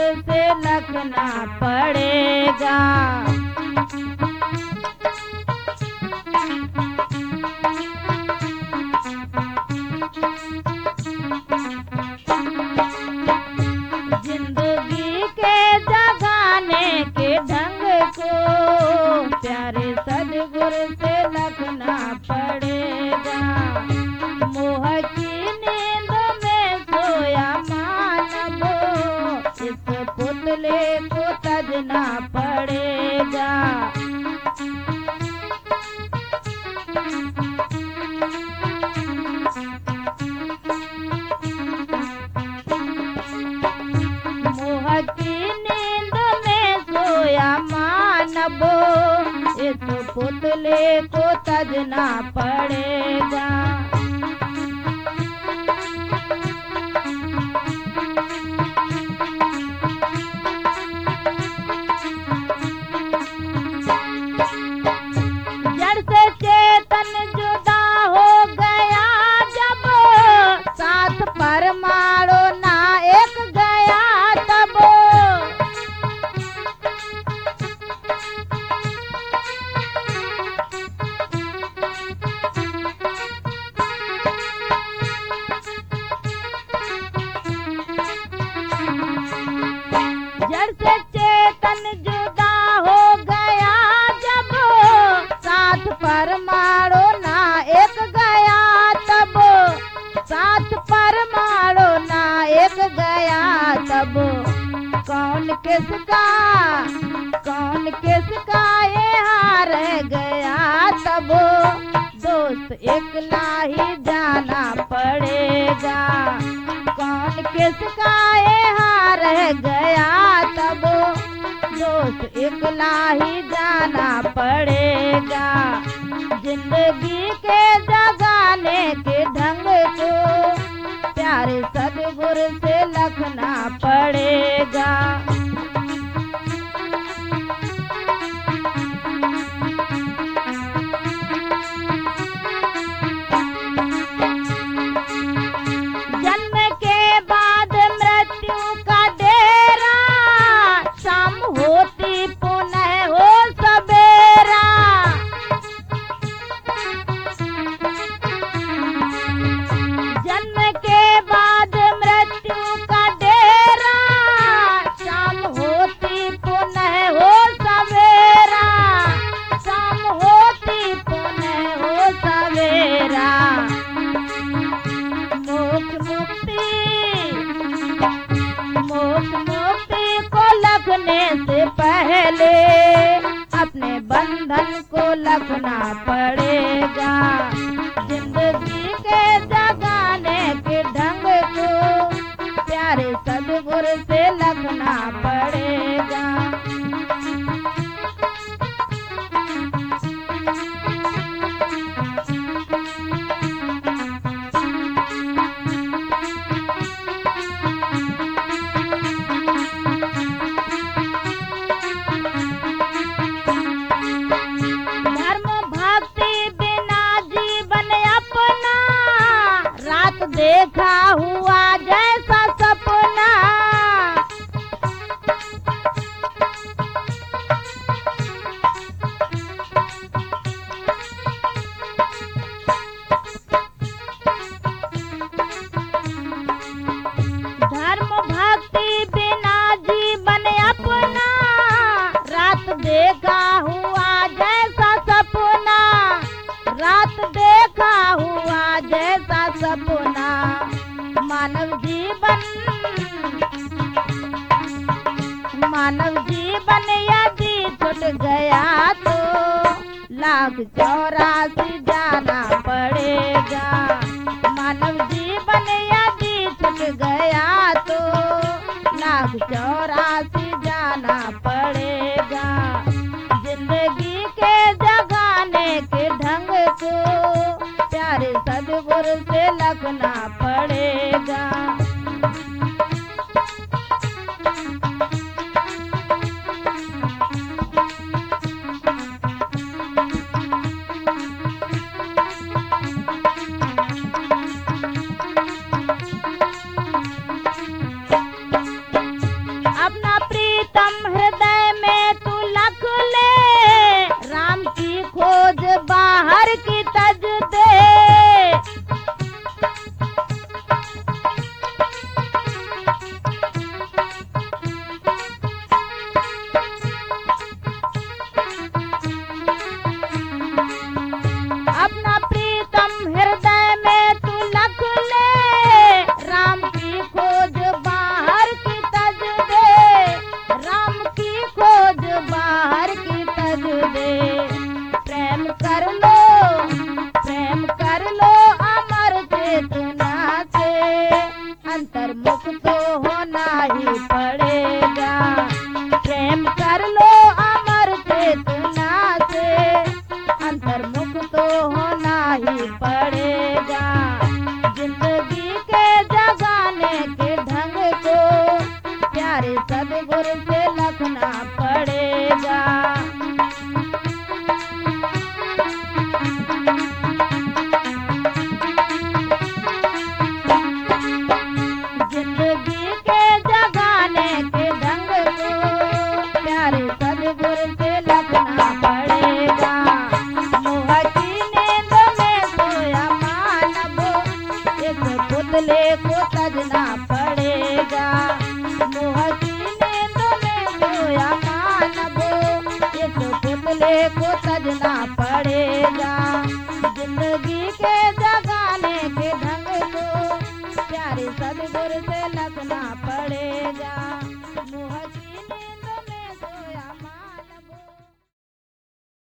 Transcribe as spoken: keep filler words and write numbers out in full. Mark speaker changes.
Speaker 1: से लखना पड़ेगा। जिंदगी के जगाने के ढंग को प्यारे सदगुरु से लखना पड़ेगा। मोह की नींद में सोया मानव, इस पुतले को तजना पड़ेगा। मोह की नींद में सोया मानव, इस पुतले को तजना पड़ेगा। जड़ से चेतन जुदा हो गया जब, साथ परमाणु ना एक गया तब। जड़ से चेतन जुदा हो गया जब, साथ परमाणु ना एक गया तब। साथ परमाणु ना एक गया तब। कौन किसका कौन किसका ये हार गया तब। दोस्त एकला ही जाना पड़ेगा। कौन किसका ये हार गया तब। दोस्त एकला ही जाना पड़ेगा। जिंदगी के जगाने के ढंग को प्यारे सदगुरु से लखना पड़ेगा। जन्म के बाद मृत्यु का डेरा, शाम होती पुनः हो सवेरा। जन्म के बाद मृत्यु का डेरा, शाम होती पुनः हो सवेरा। शाम होती पुनः हो सवेरा। मोक्ष मुक्ति मोक्ष मुक्ति को लखने से पहले अपने बंधन को लखना पड़ेगा। जिंदगी के जगाने के ढंग को प्यारे सदगुरु से लखना पड़ेगा। धर्म भक्ति बिना जीवन अपना, रात देखा हुआ जैसा सपना। धर्म भक्ति बिना जीवन अपना, रात देखा हुआ जैसा सपना। रात देखा हुआ जैसा सपना। मानव जीवन मानव जीवन यदि छूट गया तो लाख चौरासी जाना पड़ेगा। मानव जीवन यदि छूट गया तो लाख चौरासी जाना पड़ेगा। जिंदगी के जगाने के ढंग को प्यारे सदगुरु से लखना पड़ेगा। अपने प्रीतम हृदय में तू लख ले, राम की खोज बाहर की तज दे। अपना प्रीतम हृदय में तू लख ले, राम की खोज बाहर की तज दे, राम की खोज बाहर की तज दे। प्रेम कर लो, प्रेम कर लो अमर चेतना से, अंतर्मुख तो होना ही पड़ेगा। प्रेम कर लो अमर चेतना से, अंतर्मुख तो होना ही पड़ेगा। जिंदगी के जगाने के ढंग को प्यारे सदगुरु से लखना पड़ेगा। जिंदगी के जगाने के ढंग को प्यारे सदगुरु से लखना पड़ेगा। मोह की नींद में सोया मानव, एक पुतले को तजना पड़ेगा। मोह की नींद में सोया मानव, एक पुतले को तजना पड़ेगा।